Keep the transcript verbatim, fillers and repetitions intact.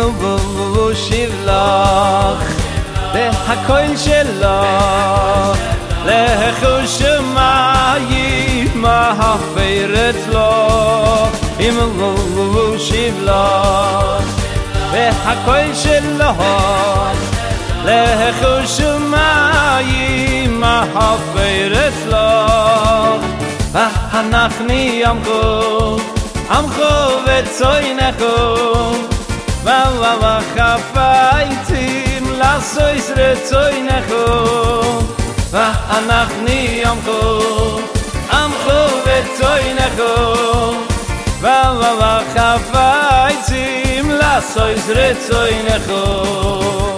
ומושיב לך והקול שלך לחוש שמיים מחפרת לו אם ומושיב לך והקול שלך לחוש שמיים מחפרת לו והנחני עמכו עמכו וצוינכו וחפייתם לעשויס רצוינכו ואנחני עמכו עמכו וצוינכו וחפייתם לעשויס רצוינכו